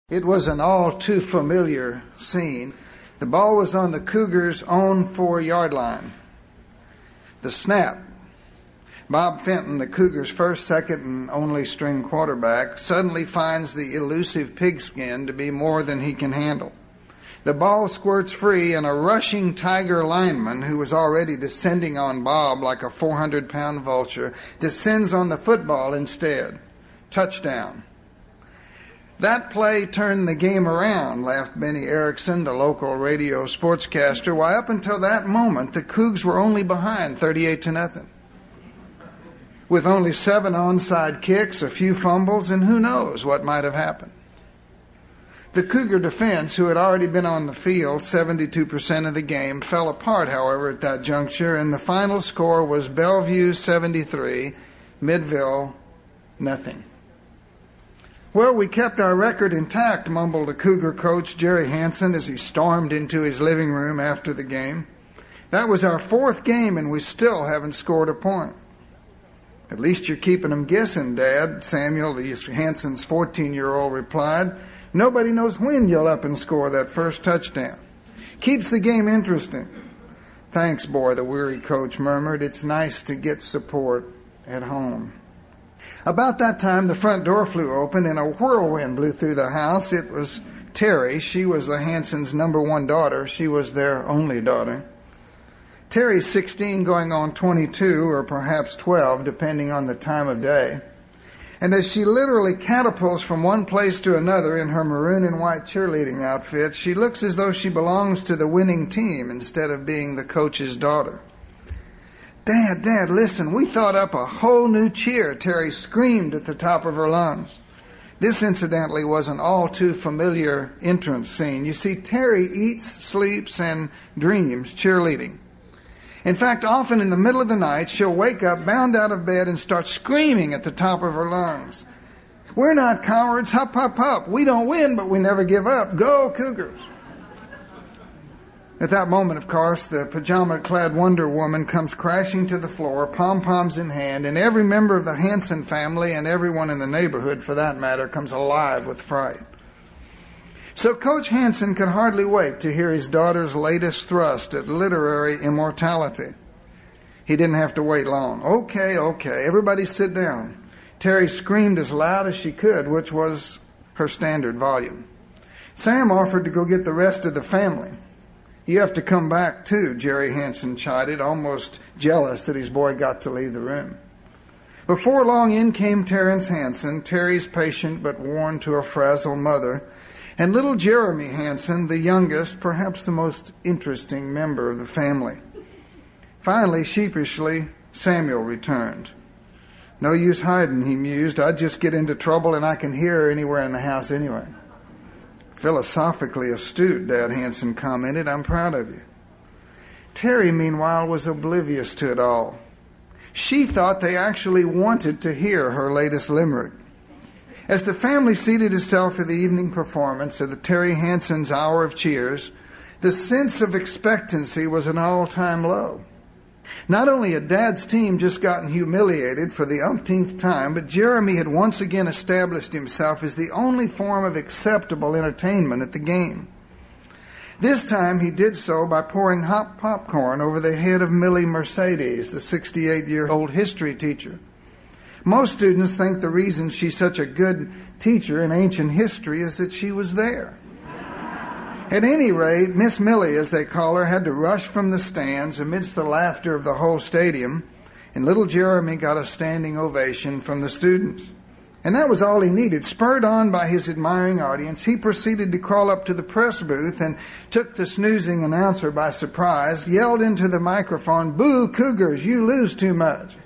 It was an all too familiar scene. The ball was on the Cougars' own 4-yard line. The snap. Bob Fenton, the Cougars' first, second, and only string quarterback, suddenly finds the elusive Pigskin to be more than he can handle. The ball squirts free, and a rushing Tiger lineman, who was already descending on Bob like a 400-pound vulture, descends on the football instead. Touchdown. That play turned the game around, laughed Benny Erickson, the local radio sportscaster. Why, up until that moment, the Cougs were only behind 38-0. With only 7 onside kicks, a few fumbles, and who knows what might have happened. The Cougar defense, who had already been on the field 72% of the game, fell apart, however, at that juncture, and the final score was Bellevue 73, Midville nothing. Well, we kept our record intact, mumbled a Cougar coach, Jerry Hansen, as he stormed into his living room after the game. That was our 4th game, and we still haven't scored a point. At least you're keeping them guessing, Dad, Samuel, Hansen's 14-year-old, replied. Nobody knows when you'll up and score that first touchdown. Keeps the game interesting. Thanks, boy, the weary coach murmured. It's nice to get support at home. About that time, the front door flew open and a whirlwind blew through the house. It was Terry. She was the Hansons' number 1 daughter. She was their only daughter. Terry's 16 going on 22 or perhaps 12, depending on the time of day. And as she literally catapults from one place to another in her maroon and white cheerleading outfit, she looks as though she belongs to the winning team instead of being the coach's daughter. Dad, listen, we thought up a whole new cheer, Terry screamed at the top of her lungs. This, incidentally, was an all-too-familiar entrance scene. You see, Terry eats, sleeps, and dreams cheerleading. In fact, often in the middle of the night, she'll wake up, bound out of bed, and start screaming at the top of her lungs. We're not cowards, hup, hup, hup. We don't win, but we never give up. Go, Cougars. At that moment, of course, the pajama-clad Wonder Woman comes crashing to the floor, pom-poms in hand, and every member of the Hansen family, and everyone in the neighborhood, for that matter, comes alive with fright. So Coach Hansen could hardly wait to hear his daughter's latest thrust at literary immortality. He didn't have to wait long. Okay, everybody sit down. Terry screamed as loud as she could, which was her standard volume. Sam offered to go get the rest of the family. You have to come back, too, Jerry Hansen chided, almost jealous that his boy got to leave the room. Before long, in came Terrence Hansen, Terry's patient but worn to a frazzled mother, and little Jeremy Hansen, the youngest, perhaps the most interesting member of the family. Finally, sheepishly, Samuel returned. No use hiding, he mused. I'd just get into trouble and I can hear her anywhere in the house anyway. Philosophically astute, Dad Hansen commented. I'm proud of you. Terry, meanwhile, was oblivious to it all. She thought they actually wanted to hear her latest limerick. As the family seated itself for the evening performance of the Terry Hansen's Hour of Cheers, the sense of expectancy was an all-time low. Not only had Dad's team just gotten humiliated for the umpteenth time, but Jeremy had once again established himself as the only form of acceptable entertainment at the game. This time he did so by pouring hot popcorn over the head of Millie Mercedes, the 68-year-old history teacher. Most students think the reason she's such a good teacher in ancient history is that she was there. At any rate, Miss Millie, as they call her, had to rush from the stands amidst the laughter of the whole stadium, and little Jeremy got a standing ovation from the students. And that was all he needed. Spurred on by his admiring audience, he proceeded to crawl up to the press booth and took the snoozing announcer by surprise, yelled into the microphone, "Boo, Cougars, you lose too much."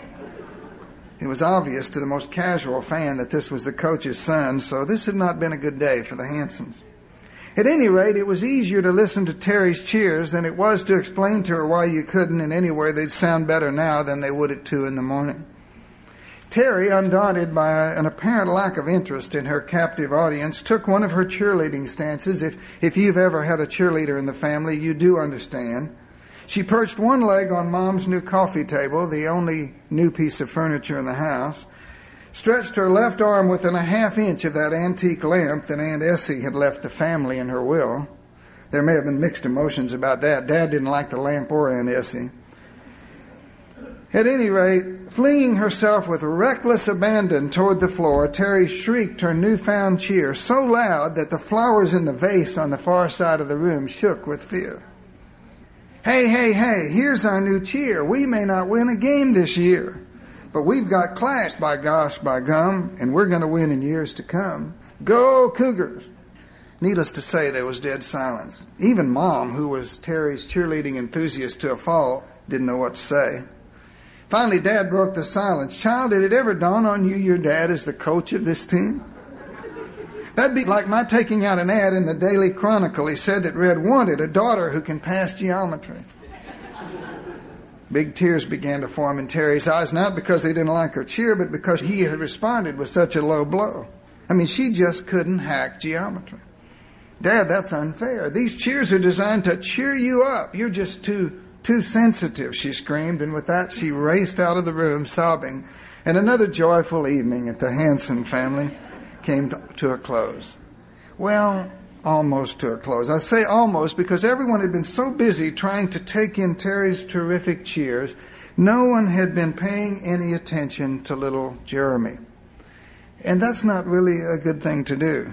It was obvious to the most casual fan that this was the coach's son, so this had not been a good day for the Hansons. At any rate, it was easier to listen to Terry's cheers than it was to explain to her why you couldn't, and anyway, they'd sound better now than they would at 2 in the morning. Terry, undaunted by an apparent lack of interest in her captive audience, took one of her cheerleading stances. If you've ever had a cheerleader in the family, you do understand. She perched one leg on Mom's new coffee table, the only new piece of furniture in the house. stretched her left arm within a half-inch of that antique lamp that Aunt Essie had left the family in her will. There may have been mixed emotions about that. Dad didn't like the lamp or Aunt Essie. At any rate, flinging herself with reckless abandon toward the floor, Terry shrieked her newfound cheer so loud that the flowers in the vase on the far side of the room shook with fear. Hey, hey, hey, here's our new cheer. We may not win a game this year, but we've got Clash, by gosh, by gum, and we're going to win in years to come. Go Cougars! Needless to say, there was dead silence. Even Mom, who was Terry's cheerleading enthusiast to a fault, didn't know what to say. Finally, Dad broke the silence. Child, did it ever dawn on you your dad is the coach of this team? That'd be like my taking out an ad in the Daily Chronicle. He said that read, "Wanted, a daughter who can pass geometry." Big tears began to form in Terry's eyes, not because they didn't like her cheer, but because he had responded with such a low blow. I mean, she just couldn't hack geometry. Dad, that's unfair. These cheers are designed to cheer you up. You're just too sensitive, she screamed, and with that she raced out of the room sobbing, and another joyful evening at the Hanson family came to a close. Well, almost to a close. I say almost because everyone had been so busy trying to take in Terry's terrific cheers, no one had been paying any attention to little Jeremy. And that's not really a good thing to do.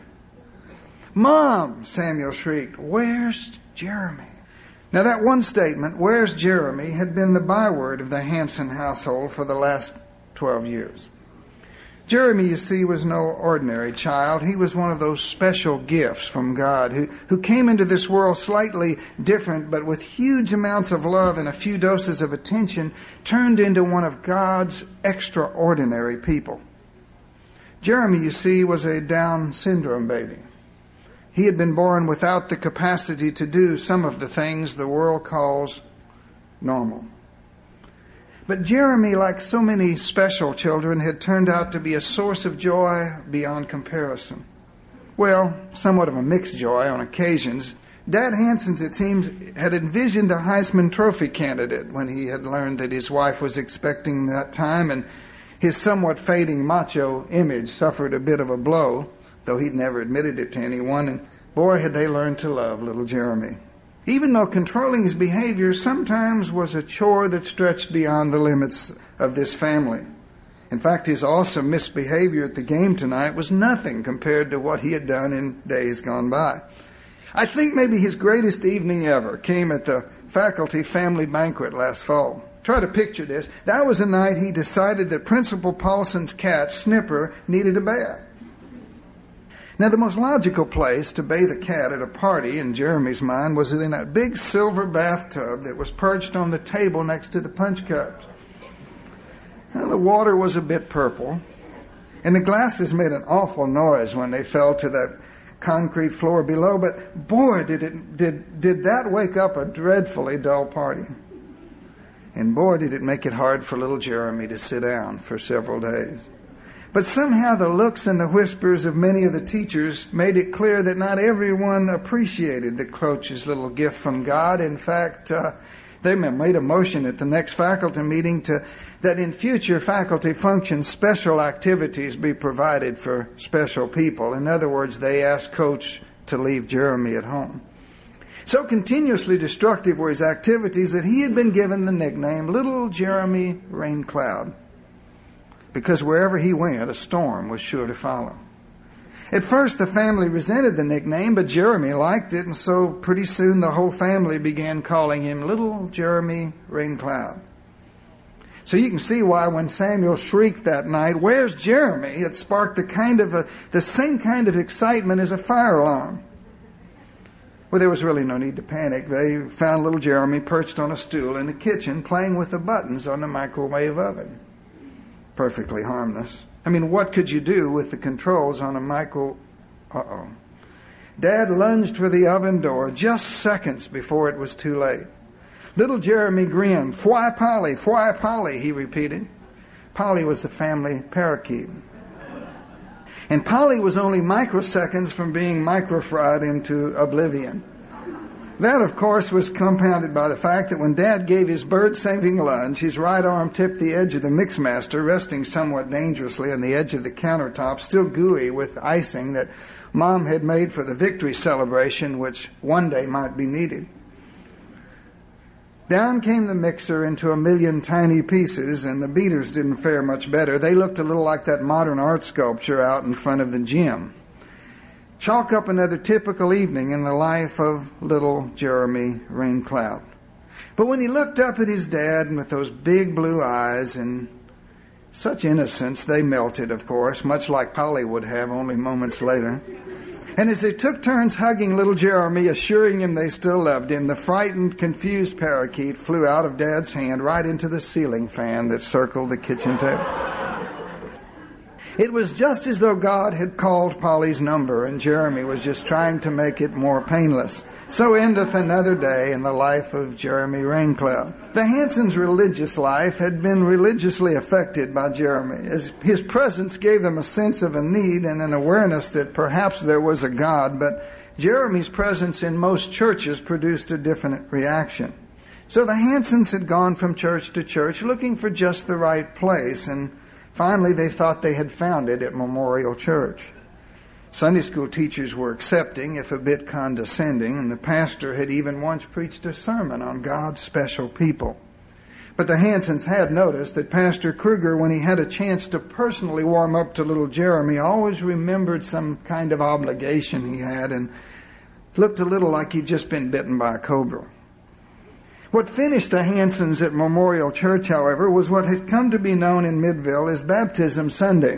"Mom!" Samuel shrieked. "Where's Jeremy?" Now that one statement, "Where's Jeremy?" had been the byword of the Hanson household for the last 12 years. Jeremy, you see, was no ordinary child. He was one of those special gifts from God who came into this world slightly different, but with huge amounts of love and a few doses of attention, turned into one of God's extraordinary people. Jeremy, you see, was a Down syndrome baby. He had been born without the capacity to do some of the things the world calls normal. But Jeremy, like so many special children, had turned out to be a source of joy beyond comparison. Well, somewhat of a mixed joy on occasions. Dad Hanson, it seems, had envisioned a Heisman Trophy candidate when he had learned that his wife was expecting that time, and his somewhat fading macho image suffered a bit of a blow, though he'd never admitted it to anyone, and boy, had they learned to love little Jeremy. Even though controlling his behavior sometimes was a chore that stretched beyond the limits of this family. In fact, his awesome misbehavior at the game tonight was nothing compared to what he had done in days gone by. I think maybe his greatest evening ever came at the faculty family banquet last fall. Try to picture this. That was the night he decided that Principal Paulson's cat, Snipper, needed a bath. Now, the most logical place to bathe a cat at a party, in Jeremy's mind, was in a big silver bathtub that was perched on the table next to the punch cups. Now, the water was a bit purple, and the glasses made an awful noise when they fell to that concrete floor below, but boy, did that wake up a dreadfully dull party. And boy, did it make it hard for little Jeremy to sit down for several days. But somehow the looks and the whispers of many of the teachers made it clear that not everyone appreciated the coach's little gift from God. In fact, they made a motion at the next faculty meeting that in future faculty functions, special activities be provided for special people. In other words, they asked Coach to leave Jeremy at home. So continuously destructive were his activities that he had been given the nickname Little Jeremy Raincloud, because wherever he went, a storm was sure to follow. At first, the family resented the nickname, but Jeremy liked it, and so pretty soon the whole family began calling him Little Jeremy Raincloud. So you can see why when Samuel shrieked that night, "Where's Jeremy?" it sparked the same kind of excitement as a fire alarm. Well, there was really no need to panic. They found little Jeremy perched on a stool in the kitchen playing with the buttons on the microwave oven. Perfectly harmless. I mean, what could you do with the controls on a micro... Dad lunged for the oven door just seconds before it was too late. Little Jeremy grinned. "Fwy Polly, fwy Polly," he repeated. Polly was the family parakeet. And Polly was only microseconds from being microfried into oblivion. That, of course, was compounded by the fact that when Dad gave his bird-saving lunge, his right arm tipped the edge of the Mixmaster, resting somewhat dangerously on the edge of the countertop, still gooey with icing that Mom had made for the victory celebration, which one day might be needed. Down came the mixer into a million tiny pieces, and the beaters didn't fare much better. They looked a little like that modern art sculpture out in front of the gym. Chalk up another typical evening in the life of little Jeremy Raincloud. But when he looked up at his dad and with those big blue eyes and such innocence, they melted, of course, much like Polly would have only moments later. And as they took turns hugging little Jeremy, assuring him they still loved him, the frightened, confused parakeet flew out of Dad's hand right into the ceiling fan that circled the kitchen table. It was just as though God had called Polly's number, and Jeremy was just trying to make it more painless. So endeth another day in the life of Jeremy Raincloud. The Hansons' religious life had been religiously affected by Jeremy, as his presence gave them a sense of a need and an awareness that perhaps there was a God, but Jeremy's presence in most churches produced a different reaction. So the Hansons had gone from church to church looking for just the right place, and finally, they thought they had found it at Memorial Church. Sunday school teachers were accepting, if a bit condescending, and the pastor had even once preached a sermon on God's special people. But the Hansons had noticed that Pastor Kruger, when he had a chance to personally warm up to little Jeremy, always remembered some kind of obligation he had and looked a little like he'd just been bitten by a cobra. What finished the Hansons at Memorial Church, however, was what had come to be known in Midville as Baptism Sunday.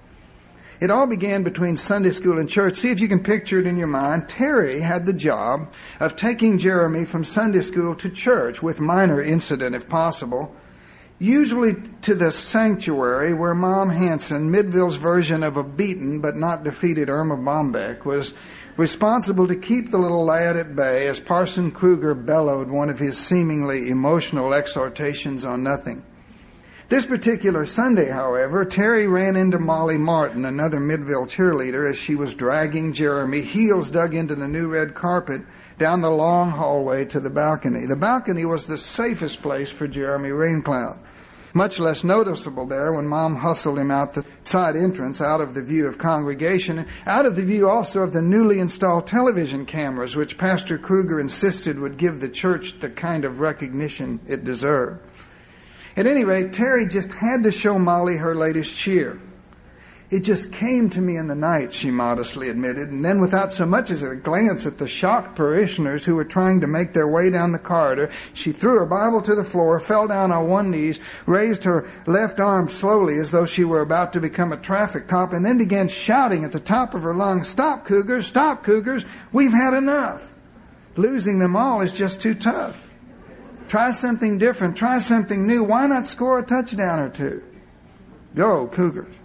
It all began between Sunday school and church. See if you can picture it in your mind. Terry had the job of taking Jeremy from Sunday school to church, with minor incident if possible, usually to the sanctuary where Mom Hanson, Midville's version of a beaten but not defeated Irma Bombeck, was responsible to keep the little lad at bay as Parson Kruger bellowed one of his seemingly emotional exhortations on nothing. This particular Sunday, however, Terry ran into Molly Martin, another Midville cheerleader, as she was dragging Jeremy, heels dug into the new red carpet, down the long hallway to the balcony. The balcony was the safest place for Jeremy Raincloud. Much less noticeable there when Mom hustled him out the side entrance, out of the view of congregation, and out of the view also of the newly installed television cameras, which Pastor Kruger insisted would give the church the kind of recognition it deserved. At any rate, Terry just had to show Molly her latest cheer. It just came to me in the night, she modestly admitted, and then without so much as a glance at the shocked parishioners who were trying to make their way down the corridor, she threw her Bible to the floor, fell down on one knee, raised her left arm slowly as though she were about to become a traffic cop, and then began shouting at the top of her lungs, "Stop, Cougars! Stop, Cougars! We've had enough! Losing them all is just too tough. Try something different. Try something new. Why not score a touchdown or two? Go, Cougars!"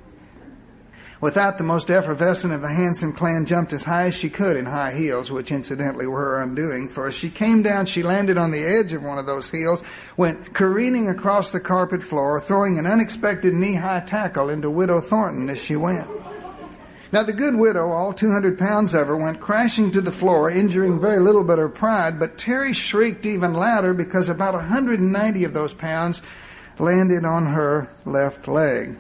With that, the most effervescent of the Hanson clan jumped as high as she could in high heels, which incidentally were her undoing, for as she came down, she landed on the edge of one of those heels, went careening across the carpet floor, throwing an unexpected knee-high tackle into Widow Thornton as she went. Now, the good widow, all 200 pounds of her, went crashing to the floor, injuring very little but her pride, but Terry shrieked even louder because about 190 of those pounds landed on her left leg.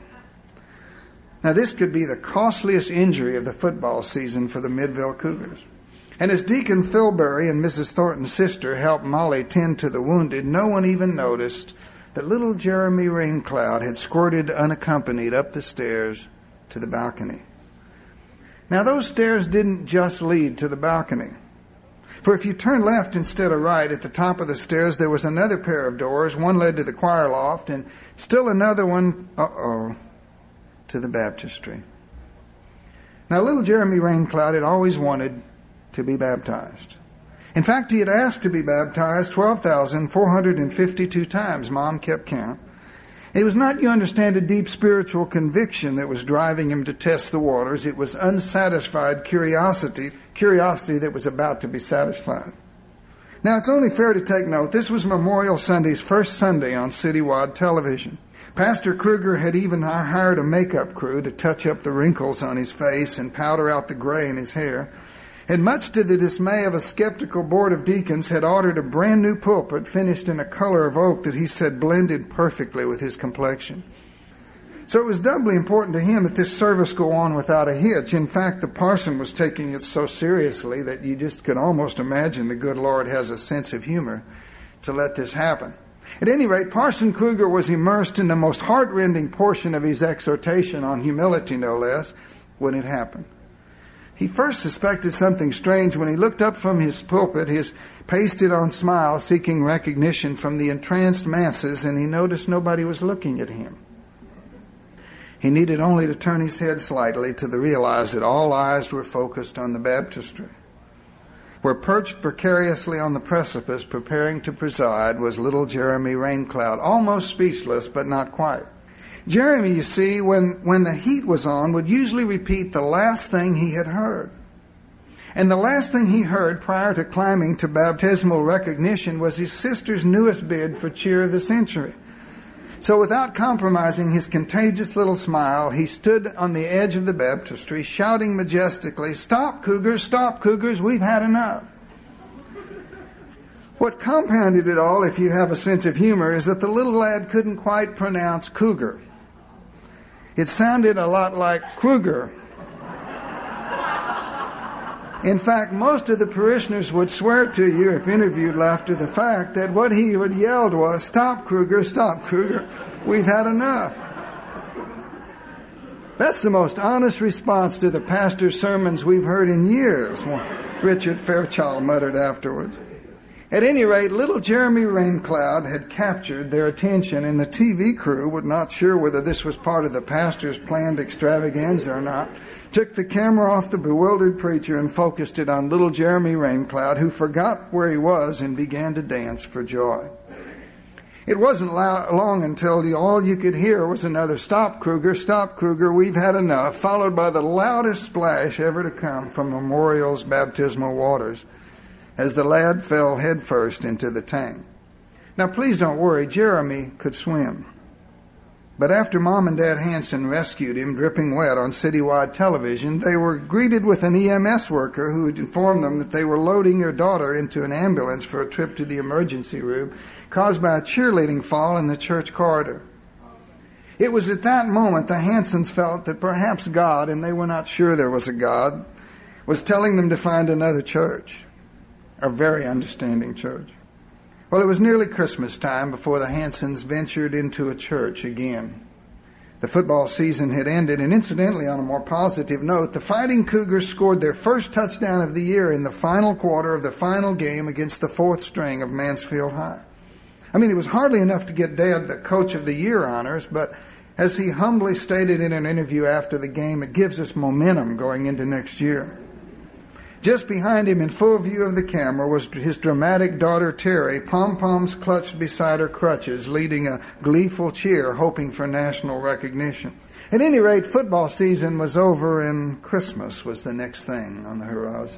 Now, this could be the costliest injury of the football season for the Midville Cougars. And as Deacon Filbury and Mrs. Thornton's sister helped Molly tend to the wounded, no one even noticed that little Jeremy Raincloud had squirted unaccompanied up the stairs to the balcony. Now, those stairs didn't just lead to the balcony. For if you turn left instead of right, at the top of the stairs there was another pair of doors. One led to the choir loft, and still another one, to the baptistry. Now, little Jeremy Raincloud had always wanted to be baptized. In fact, he had asked to be baptized 12,452 times. Mom kept count. It was not, you understand, a deep spiritual conviction that was driving him to test the waters. It was unsatisfied curiosity that was about to be satisfied. Now, it's only fair to take note, this was Memorial Sunday's first Sunday on citywide television. Pastor Kruger had even hired a makeup crew to touch up the wrinkles on his face and powder out the gray in his hair. and much to the dismay of a skeptical board of deacons, had ordered a brand new pulpit finished in a color of oak that he said blended perfectly with his complexion. So it was doubly important to him that this service go on without a hitch. In fact, the parson was taking it so seriously that you just could almost imagine the good Lord has a sense of humor to let this happen. At any rate, Parson Kruger was immersed in the most heart-rending portion of his exhortation on humility, no less, when it happened. He first suspected something strange when he looked up from his pulpit, his pasted-on smile seeking recognition from the entranced masses, and he noticed nobody was looking at him. He needed only to turn his head slightly to realize that all eyes were focused on the baptistry, where perched precariously on the precipice, preparing to preside, was little Jeremy Raincloud, almost speechless, but not quite. Jeremy, you see, when the heat was on, would usually repeat the last thing he had heard. And the last thing he heard prior to climbing to baptismal recognition was his sister's newest bid for Cheer of the Century. So without compromising his contagious little smile, he stood on the edge of the baptistry, shouting majestically, "Stop, Cougars, we've had enough." What compounded it all, if you have a sense of humor, is that the little lad couldn't quite pronounce cougar. It sounded a lot like Kruger. In fact, most of the parishioners would swear to you, if interviewed after the fact, that what he had yelled was, "Stop, Kruger, we've had enough." That's the most honest response to the pastor's sermons we've heard in years, Richard Fairchild muttered afterwards. At any rate, little Jeremy Raincloud had captured their attention, and the TV crew, not sure whether this was part of the pastor's planned extravaganza or not, took the camera off the bewildered preacher and focused it on little Jeremy Raincloud, who forgot where he was and began to dance for joy. It wasn't long until all you could hear was another "Stop, Kruger, we've had enough," followed by the loudest splash ever to come from Memorial's baptismal waters, as the lad fell headfirst into the tank. Now, please don't worry, Jeremy could swim. But after Mom and Dad Hanson rescued him, dripping wet, on citywide television, they were greeted with an EMS worker who had informed them that they were loading their daughter into an ambulance for a trip to the emergency room caused by a cheerleading fall in the church corridor. It was at that moment the Hansons felt that perhaps God, and they were not sure there was a God, was telling them to find another church. A very understanding church. Well, it was nearly Christmas time before the Hansons ventured into a church again. The football season had ended, and incidentally, on a more positive note, the Fighting Cougars scored their first touchdown of the year in the final quarter of the final game against the fourth string of Mansfield High. I mean, it was hardly enough to get Dad the Coach of the Year honors, but as he humbly stated in an interview after the game, it gives us momentum going into next year. Just behind him, in full view of the camera, was his dramatic daughter Terry, pom-poms clutched beside her crutches, leading a gleeful cheer, hoping for national recognition. At any rate, football season was over, and Christmas was the next thing on the horizon.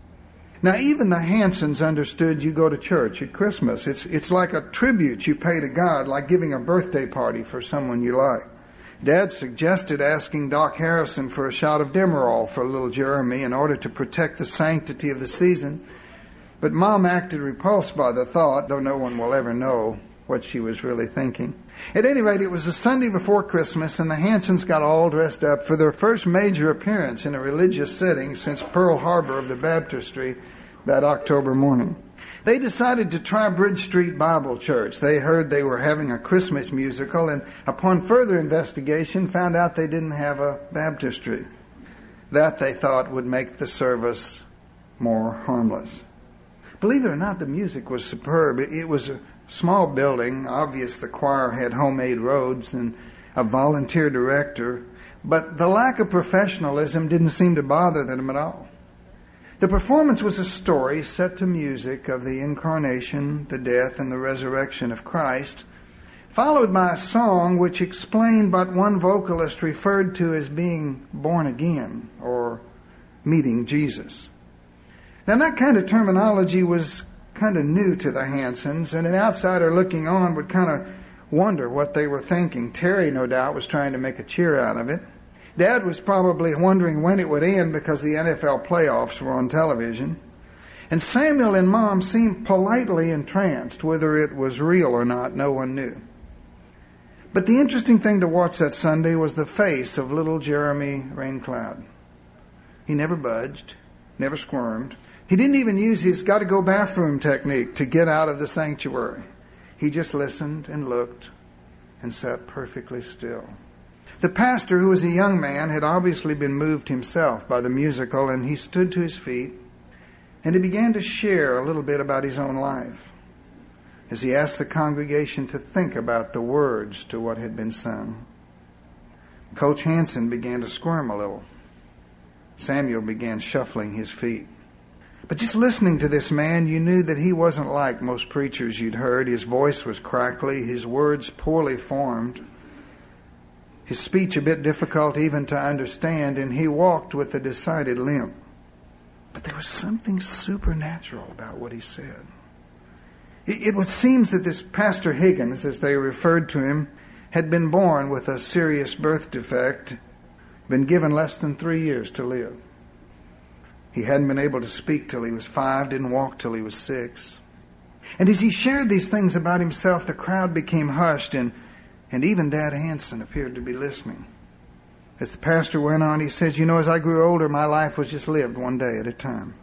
Now, even the Hansons understood you go to church at Christmas. It's like a tribute you pay to God, like giving a birthday party for someone you like. Dad suggested asking Doc Harrison for a shot of Demerol for little Jeremy in order to protect the sanctity of the season, but Mom acted repulsed by the thought, though no one will ever know what she was really thinking. At any rate, it was the Sunday before Christmas, and the Hansons got all dressed up for their first major appearance in a religious setting since Pearl Harbor of the baptistry that October morning. They decided to try Bridge Street Bible Church. They heard they were having a Christmas musical, and upon further investigation found out they didn't have a baptistry. That, they thought, would make the service more harmless. Believe it or not, the music was superb. It was a small building. Obvious the choir had homemade robes and a volunteer director, but the lack of professionalism didn't seem to bother them at all. The performance was a story set to music of the incarnation, the death, and the resurrection of Christ, followed by a song which explained what one vocalist referred to as being born again or meeting Jesus. Now, that kind of terminology was kind of new to the Hansons, and an outsider looking on would kind of wonder what they were thinking. Terry, no doubt, was trying to make a cheer out of it. Dad was probably wondering when it would end because the NFL playoffs were on television. And Samuel and Mom seemed politely entranced. Whether it was real or not, no one knew. But the interesting thing to watch that Sunday was the face of little Jeremy Raincloud. He never budged, never squirmed. He didn't even use his got-to-go-bathroom technique to get out of the sanctuary. He just listened and looked and sat perfectly still. The pastor, who was a young man, had obviously been moved himself by the musical, and he stood to his feet, and he began to share a little bit about his own life as he asked the congregation to think about the words to what had been sung. Coach Hansen began to squirm a little. Samuel began shuffling his feet. But just listening to this man, you knew that he wasn't like most preachers you'd heard. His voice was crackly, his words poorly formed, his speech a bit difficult even to understand, and he walked with a decided limp. But there was something supernatural about what he said. It seems that this Pastor Higgins, as they referred to him, had been born with a serious birth defect, been given less than 3 years to live. He hadn't been able to speak till he was 5, didn't walk till he was 6. And as he shared these things about himself, the crowd became hushed, and even Dad Hansen appeared to be listening. As the pastor went on, he said, as I grew older, my life was just lived one day at a time.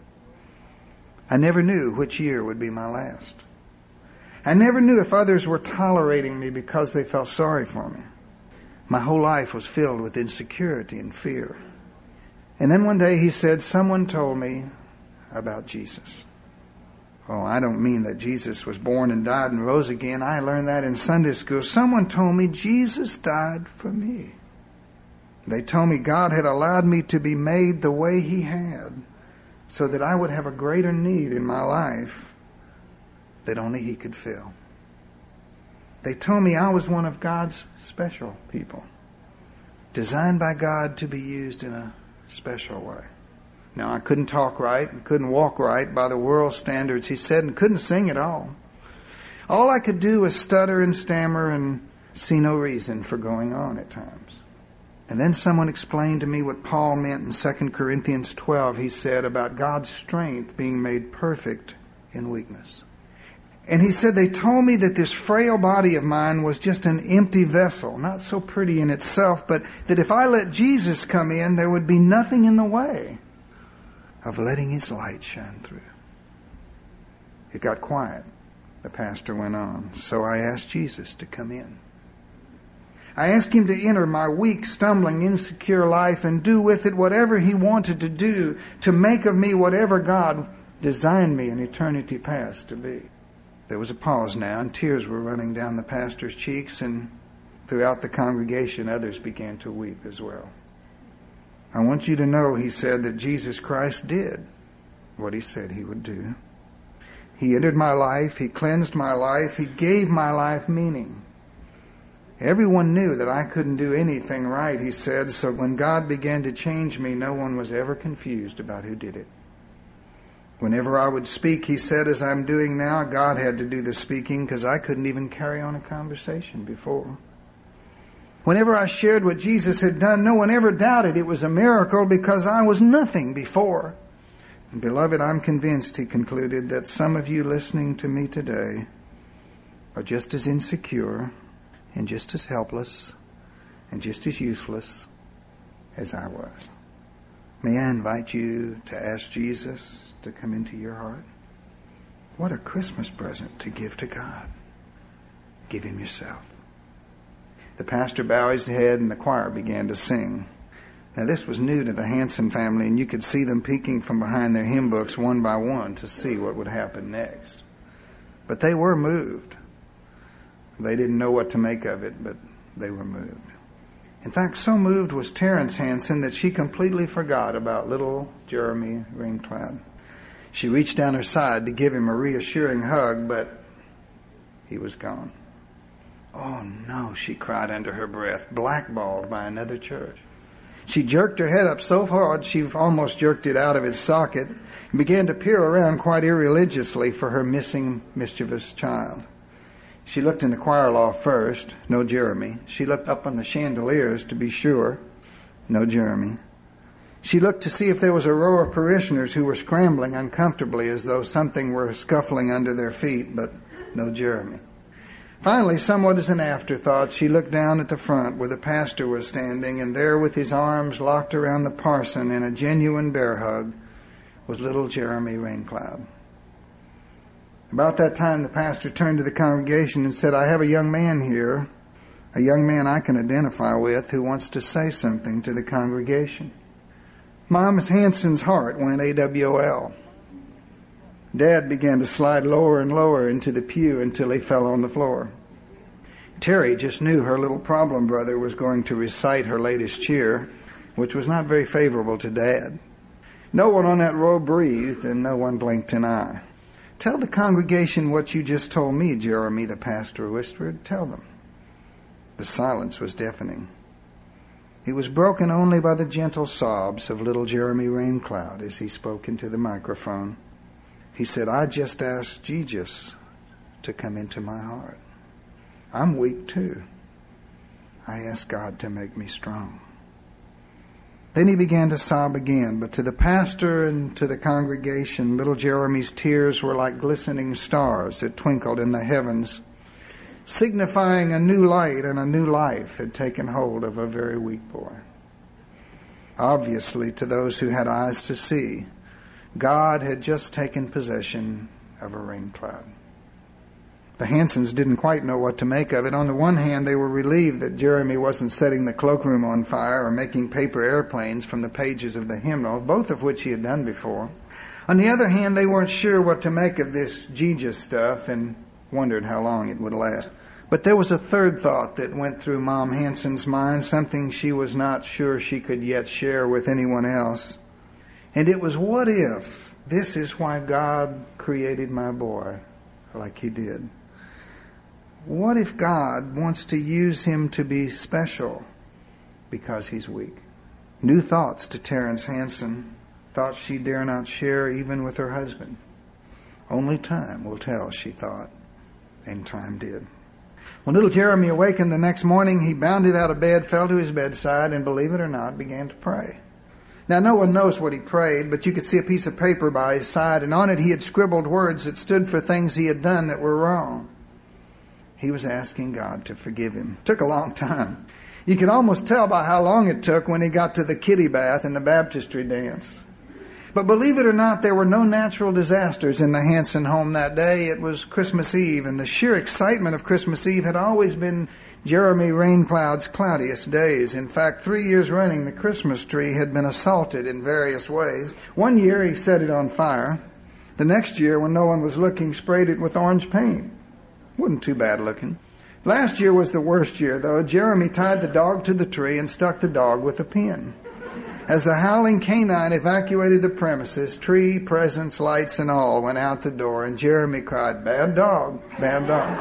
I never knew which year would be my last. I never knew if others were tolerating me because they felt sorry for me. My whole life was filled with insecurity and fear. And then one day he said, someone told me about Jesus. Oh, I don't mean that Jesus was born and died and rose again. I learned that in Sunday school. Someone told me Jesus died for me. They told me God had allowed me to be made the way He had so that I would have a greater need in my life that only He could fill. They told me I was one of God's special people, designed by God to be used in a special way. Now, I couldn't talk right and couldn't walk right by the world's standards, he said, and couldn't sing at all. All I could do was stutter and stammer and see no reason for going on at times. And then someone explained to me what Paul meant in 2 Corinthians 12. He said about God's strength being made perfect in weakness. And he said, they told me that this frail body of mine was just an empty vessel, not so pretty in itself, but that if I let Jesus come in, there would be nothing in the way of letting His light shine through. It got quiet. The pastor went on. So I asked Jesus to come in. I asked Him to enter my weak, stumbling, insecure life and do with it whatever He wanted to do to make of me whatever God designed me in eternity past to be. There was a pause now, and tears were running down the pastor's cheeks, and throughout the congregation others began to weep as well. I want you to know, he said, that Jesus Christ did what He said He would do. He entered my life, He cleansed my life, He gave my life meaning. Everyone knew that I couldn't do anything right, he said, so when God began to change me, no one was ever confused about who did it. Whenever I would speak, he said, as I'm doing now, God had to do the speaking because I couldn't even carry on a conversation before. Whenever I shared what Jesus had done, no one ever doubted it was a miracle because I was nothing before. And beloved, I'm convinced, he concluded, that some of you listening to me today are just as insecure and just as helpless and just as useless as I was. May I invite you to ask Jesus to come into your heart? What a Christmas present to give to God. Give Him yourself. The pastor bowed his head and the choir began to sing. Now this was new to the Hansen family, and you could see them peeking from behind their hymn books one by one to see what would happen next. But they were moved. They didn't know what to make of it, but they were moved. In fact, so moved was Terence Hansen that she completely forgot about little Jeremy Raincloud. She reached down her side to give him a reassuring hug, but he was gone. Oh no, she cried under her breath, blackballed by another church. She jerked her head up so hard she almost jerked it out of its socket and began to peer around quite irreligiously for her missing, mischievous child. She looked in the choir loft first, no Jeremy. She looked up on the chandeliers to be sure. No Jeremy. She looked to see if there was a row of parishioners who were scrambling uncomfortably as though something were scuffling under their feet, but no Jeremy. Finally, somewhat as an afterthought, she looked down at the front where the pastor was standing, and there with his arms locked around the parson in a genuine bear hug was little Jeremy Raincloud. About that time, the pastor turned to the congregation and said, "I have a young man here, a young man I can identify with, who wants to say something to the congregation." Mom Hanson's heart went AWOL. Dad began to slide lower and lower into the pew until he fell on the floor. Terry just knew her little problem brother was going to recite her latest cheer, which was not very favorable to Dad. No one on that row breathed, and no one blinked an eye. "Tell the congregation what you just told me, Jeremy," the pastor whispered. "Tell them." The silence was deafening. It was broken only by the gentle sobs of little Jeremy Raincloud as he spoke into the microphone. He said, "I just asked Jesus to come into my heart. I'm weak too. I asked God to make me strong." Then he began to sob again, but to the pastor and to the congregation, little Jeremy's tears were like glistening stars that twinkled in the heavens, signifying a new light and a new life had taken hold of a very weak boy. Obviously, to those who had eyes to see, God had just taken possession of a Raincloud. The Hansons didn't quite know what to make of it. On the one hand, they were relieved that Jeremy wasn't setting the cloakroom on fire or making paper airplanes from the pages of the hymnal, both of which he had done before. On the other hand, they weren't sure what to make of this Jesus stuff and wondered how long it would last. But there was a third thought that went through Mom Hanson's mind, something she was not sure she could yet share with anyone else. And it was, what if this is why God created my boy like he did? What if God wants to use him to be special because he's weak? New thoughts to Terence Hanson, thoughts she dare not share even with her husband. Only time will tell, she thought, and time did. When little Jeremy awakened the next morning, he bounded out of bed, fell to his bedside, and believe it or not, began to pray. Now, no one knows what he prayed, but you could see a piece of paper by his side, and on it he had scribbled words that stood for things he had done that were wrong. He was asking God to forgive him. It took a long time. You could almost tell by how long it took when he got to the kiddie bath and the baptistry dance. But believe it or not, there were no natural disasters in the Hanson home that day. It was Christmas Eve, and the sheer excitement of Christmas Eve had always been Jeremy Raincloud's cloudiest days. In fact, 3 years running, the Christmas tree had been assaulted in various ways. One year, he set it on fire. The next year, when no one was looking, sprayed it with orange paint. Wasn't too bad looking. Last year was the worst year, though. Jeremy tied the dog to the tree and stuck the dog with a pin. As the howling canine evacuated the premises, tree, presents, lights, and all went out the door, and Jeremy cried, "Bad dog, bad dog."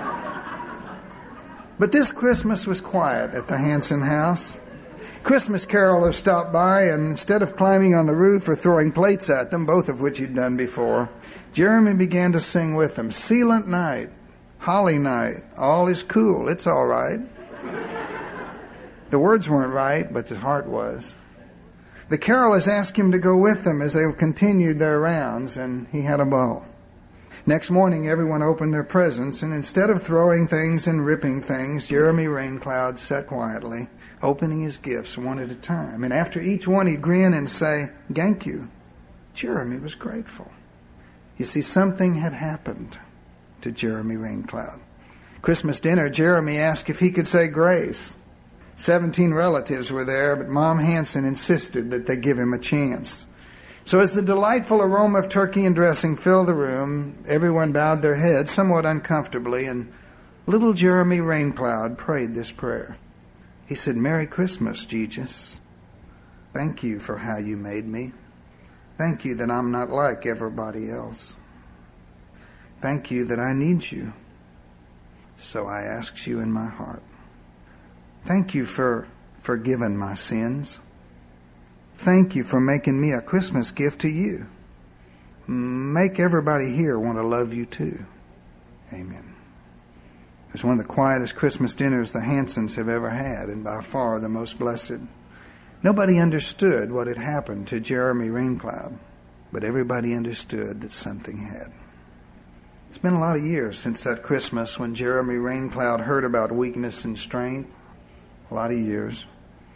But this Christmas was quiet at the Hanson house. Christmas carolers stopped by, and instead of climbing on the roof or throwing plates at them, both of which he'd done before, Jeremy began to sing with them, "Silent Night, Holly Night, all is cool, it's all right." The words weren't right, but the heart was. The carolers asked him to go with them as they continued their rounds, and he had a ball. Next morning, everyone opened their presents, and instead of throwing things and ripping things, Jeremy Raincloud sat quietly, opening his gifts one at a time. And after each one, he'd grin and say, "Thank you." Jeremy was grateful. You see, something had happened to Jeremy Raincloud. Christmas dinner, Jeremy asked if he could say grace. 17 relatives were there, but Mom Hanson insisted that they give him a chance. So as the delightful aroma of turkey and dressing filled the room, everyone bowed their heads somewhat uncomfortably, and little Jeremy Raincloud prayed this prayer. He said, "Merry Christmas, Jesus. Thank you for how you made me. Thank you that I'm not like everybody else. Thank you that I need you. So I ask you in my heart. Thank you for forgiving my sins. Thank you for making me a Christmas gift to you. Make everybody here want to love you too. Amen." It was one of the quietest Christmas dinners the Hansons have ever had, and by far the most blessed. Nobody understood what had happened to Jeremy Raincloud, but everybody understood that something had. It's been a lot of years since that Christmas when Jeremy Raincloud heard about weakness and strength. A lot of years.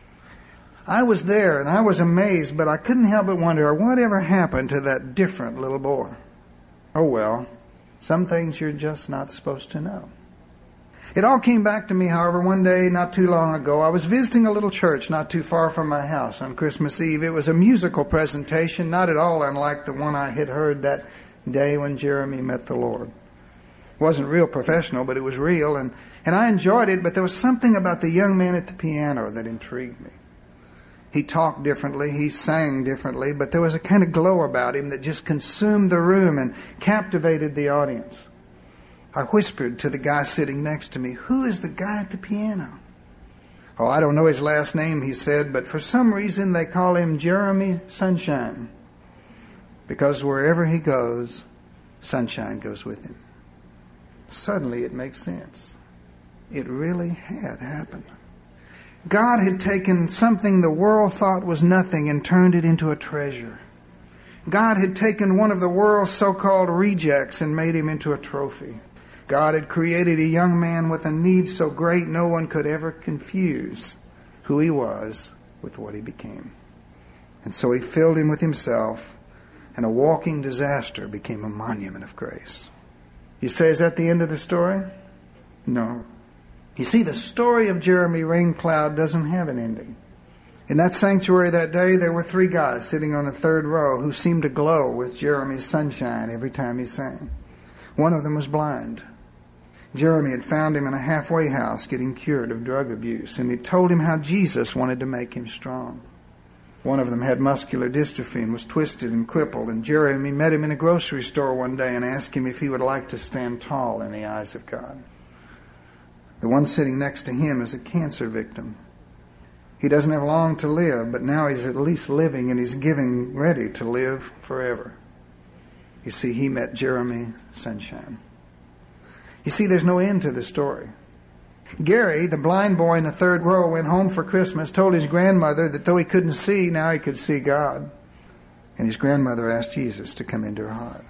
I was there and I was amazed, but I couldn't help but wonder whatever happened to that different little boy. Oh well, some things you're just not supposed to know. It all came back to me, however, one day not too long ago. I was visiting a little church not too far from my house on Christmas Eve. It was a musical presentation, not at all unlike the one I had heard that day when Jeremy met the Lord. It wasn't real professional, but it was real, and I enjoyed it, but there was something about the young man at the piano that intrigued me. He talked differently, he sang differently, but there was a kind of glow about him that just consumed the room and captivated the audience. I whispered to the guy sitting next to me, "Who is the guy at the piano?" "Oh, I don't know his last name," he said, "but for some reason they call him Jeremy Sunshine. Because wherever he goes, sunshine goes with him." Suddenly it makes sense. It really had happened. God had taken something the world thought was nothing and turned it into a treasure. God had taken one of the world's so-called rejects and made him into a trophy. God had created a young man with a need so great no one could ever confuse who he was with what he became. And so he filled him with himself, and a walking disaster became a monument of grace. You say, is that the end of the story? No. You see, the story of Jeremy Raincloud doesn't have an ending. In that sanctuary that day, there were 3 guys sitting on the 3rd row who seemed to glow with Jeremy's sunshine every time he sang. One of them was blind. Jeremy had found him in a halfway house getting cured of drug abuse, and he told him how Jesus wanted to make him strong. One of them had muscular dystrophy and was twisted and crippled, and Jeremy met him in a grocery store one day and asked him if he would like to stand tall in the eyes of God. The one sitting next to him is a cancer victim. He doesn't have long to live, but now he's at least living, and he's getting ready to live forever. You see, he met Jeremy Sunshine. You see, there's no end to the story. Gary, the blind boy in the 3rd row, went home for Christmas, told his grandmother that though he couldn't see, now he could see God. And his grandmother asked Jesus to come into her heart.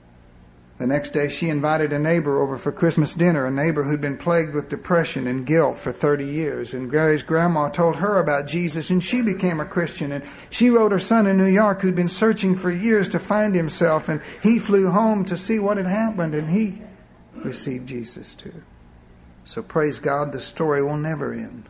The next day, she invited a neighbor over for Christmas dinner, a neighbor who'd been plagued with depression and guilt for 30 years. And Gary's grandma told her about Jesus, and she became a Christian. And she wrote her son in New York, who'd been searching for years to find himself, and he flew home to see what had happened, and he received Jesus too. So praise God, the story will never end.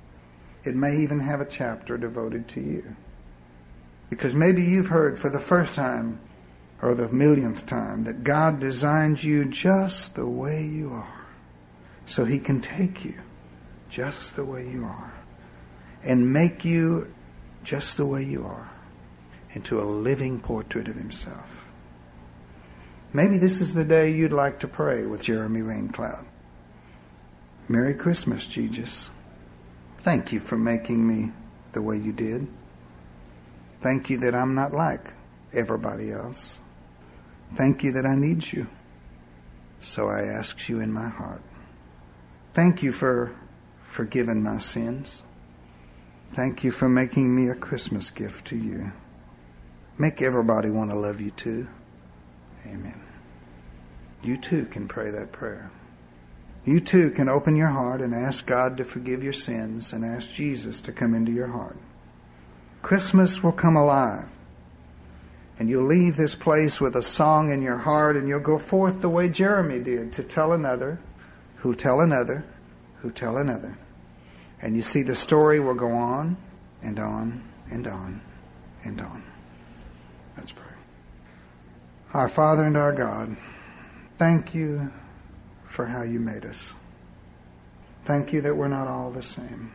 It may even have a chapter devoted to you. Because maybe you've heard for the first time or the millionth time that God designed you just the way you are. So he can take you just the way you are and make you just the way you are into a living portrait of himself. Maybe this is the day you'd like to pray with Jeremy Raincloud. Merry Christmas, Jesus. Thank you for making me the way you did. Thank you that I'm not like everybody else. Thank you that I need you. So I ask you in my heart. Thank you for forgiving my sins. Thank you for making me a Christmas gift to you. Make everybody want to love you too. Amen. You too can pray that prayer. You too can open your heart and ask God to forgive your sins and ask Jesus to come into your heart. Christmas will come alive. And you'll leave this place with a song in your heart, and you'll go forth the way Jeremy did to tell another, who'll tell another, who'll tell another. And you see, the story will go on and on and on and on. Let's pray. Our Father and our God, thank you for how you made us. Thank you that we're not all the same.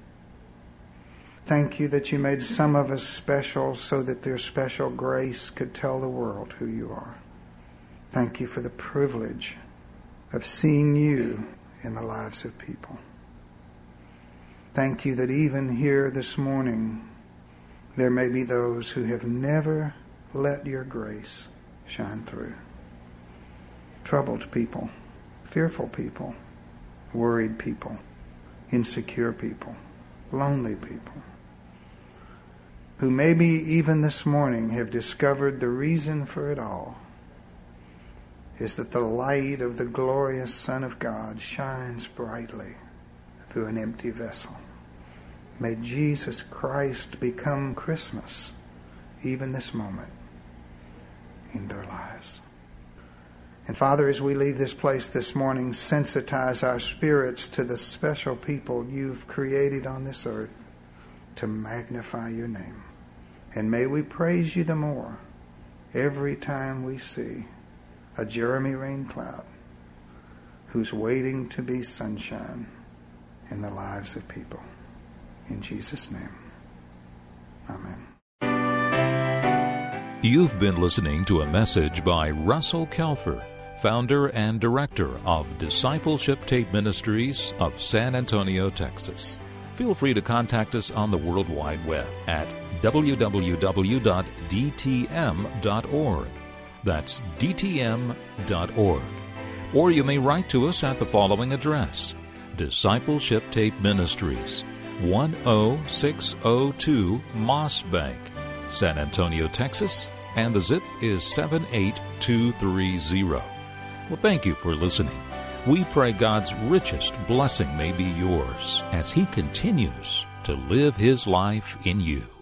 Thank you that you made some of us special so that their special grace could tell the world who you are. Thank you for the privilege of seeing you in the lives of people. Thank you that even here this morning, there may be those who have never let your grace shine through. Troubled people, fearful people, worried people, insecure people, lonely people. who maybe even this morning have discovered the reason for it all is that the light of the glorious Son of God shines brightly through an empty vessel. May Jesus Christ become Christmas even this moment in their lives. And Father, as we leave this place this morning, sensitize our spirits to the special people you've created on this earth to magnify your name. And may we praise you the more every time we see a Jeremy rain cloud who's waiting to be sunshine in the lives of people. In Jesus' name, amen. You've been listening to a message by Russell Kelfer, founder and director of Discipleship Tape Ministries of San Antonio, Texas. Feel free to contact us on the World Wide Web at www.dtm.org. That's dtm.org. Or you may write to us at the following address: Discipleship Tape Ministries, 10602 Moss Bank, San Antonio, Texas, and the zip is 78230. Well, thank you for listening. We pray God's richest blessing may be yours as He continues to live His life in you.